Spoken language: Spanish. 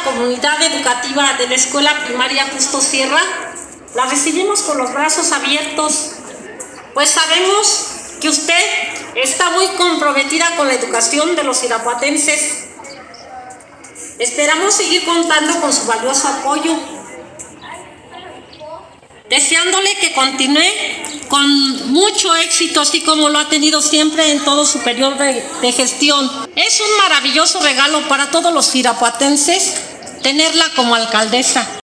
comunidad educativa de la Escuela Primaria Justo Sierra, la recibimos con los brazos abiertos, pues sabemos que usted está muy comprometida con la educación de los irapuatenses. Esperamos seguir contando con su valioso apoyo, deseándole que continúe con mucho éxito, así como lo ha tenido siempre en todo su periodo de gestión. Es un maravilloso regalo para todos los irapuatenses tenerla como alcaldesa.